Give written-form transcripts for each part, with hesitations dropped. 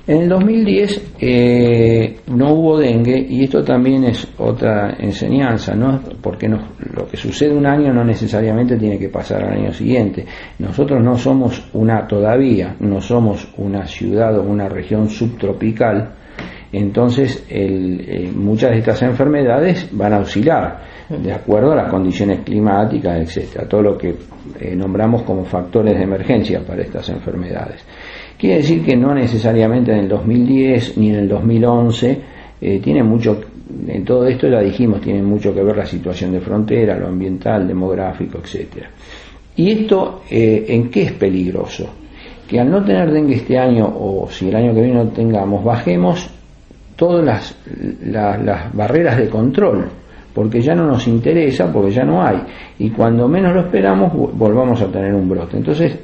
En el 2010 no hubo dengue, y esto también es otra enseñanza, ¿no? Porque lo que sucede un año no necesariamente tiene que pasar al año siguiente. Nosotros no somos todavía no somos una ciudad o una región subtropical, entonces muchas de estas enfermedades van a oscilar de acuerdo a las condiciones climáticas, etcétera, todo lo que nombramos como factores de emergencia para estas enfermedades. Quiere decir que no necesariamente en el 2010 ni en el 2011 tiene mucho, en todo esto ya dijimos, tiene mucho que ver la situación de frontera, lo ambiental, demográfico, etcétera. ¿Y esto en qué es peligroso? Que al no tener dengue este año, o si el año que viene no tengamos, bajemos todas las barreras de control, porque ya no nos interesa, porque ya no hay, y cuando menos lo esperamos volvamos a tener un brote. Entonces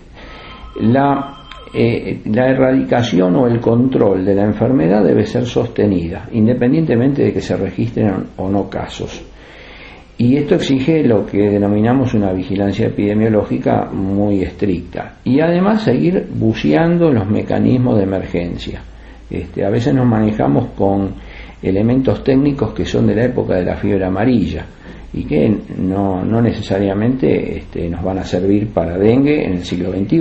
la erradicación o el control de la enfermedad debe ser sostenida, independientemente de que se registren o no casos. Y esto exige lo que denominamos una vigilancia epidemiológica muy estricta. Y además seguir buceando los mecanismos de emergencia. A veces nos manejamos con elementos técnicos que son de la época de la fiebre amarilla y que no necesariamente nos van a servir para dengue en el siglo XXI.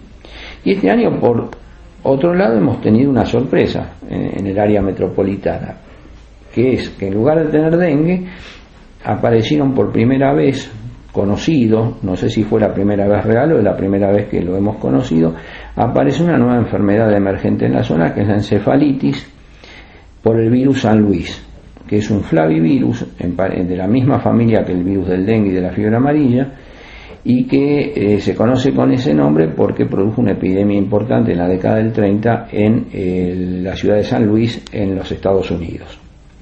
Y este año, por otro lado, hemos tenido una sorpresa en el área metropolitana, que es que en lugar de tener dengue, aparecieron por primera vez conocido, no sé si fue la primera vez real o la primera vez que lo hemos conocido, aparece una nueva enfermedad emergente en la zona, que es la encefalitis por el virus San Luis, que es un flavivirus de la misma familia que el virus del dengue y de la fiebre amarilla, y que se conoce con ese nombre porque produjo una epidemia importante en la década del 30 en la ciudad de San Luis, en los Estados Unidos.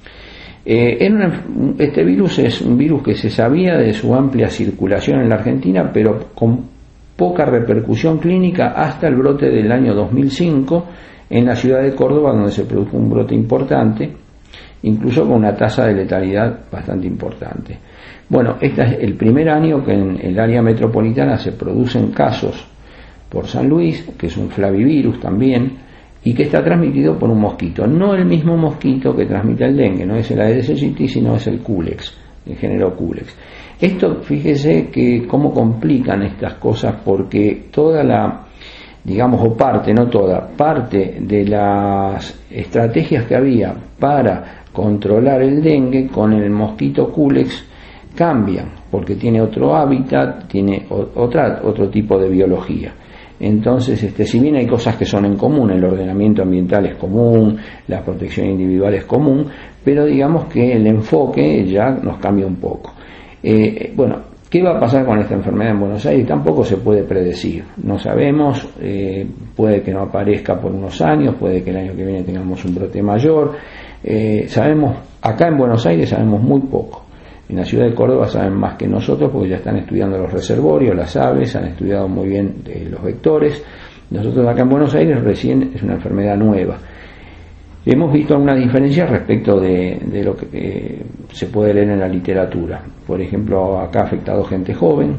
Este virus es un virus que se sabía de su amplia circulación en la Argentina, pero con poca repercusión clínica hasta el brote del año 2005 en la ciudad de Córdoba, donde se produjo un brote importante, incluso con una tasa de letalidad bastante importante. Bueno, este es el primer año que en el área metropolitana se producen casos por San Luis, que es un flavivirus también, y que está transmitido por un mosquito. No el mismo mosquito que transmite el dengue, no es el Aedes aegypti, sino es el Culex, el género Culex. Esto, fíjese que cómo complican estas cosas, porque toda la, digamos, o parte, no toda, parte de las estrategias que había para controlar el dengue con el mosquito Culex cambian, porque tiene otro hábitat, tiene otro tipo de biología. Entonces, si bien hay cosas que son en común, el ordenamiento ambiental es común, la protección individual es común, pero digamos que el enfoque ya nos cambia un poco. Bueno, ¿qué va a pasar con esta enfermedad en Buenos Aires? Tampoco se puede predecir, no sabemos, puede que no aparezca por unos años, puede que el año que viene tengamos un brote mayor. Sabemos, acá en Buenos Aires sabemos muy poco. En la ciudad de Córdoba saben más que nosotros porque ya están estudiando los reservorios, las aves, han estudiado muy bien los vectores. Nosotros acá en Buenos Aires recién es una enfermedad nueva. Hemos visto algunas diferencias respecto de lo que se puede leer en la literatura. Por ejemplo, acá ha afectado gente joven.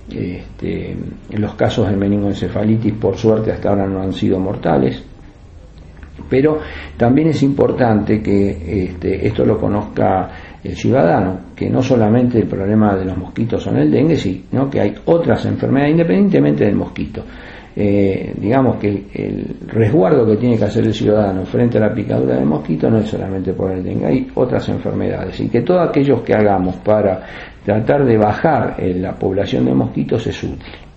En los casos de meningoencefalitis, por suerte, hasta ahora no han sido mortales. Pero también es importante que esto lo conozca el ciudadano, que no solamente el problema de los mosquitos son el dengue, sino que hay otras enfermedades independientemente del mosquito. Digamos que el resguardo que tiene que hacer el ciudadano frente a la picadura del mosquito no es solamente por el dengue, hay otras enfermedades, y que todos aquellos que hagamos para tratar de bajar la población de mosquitos es útil.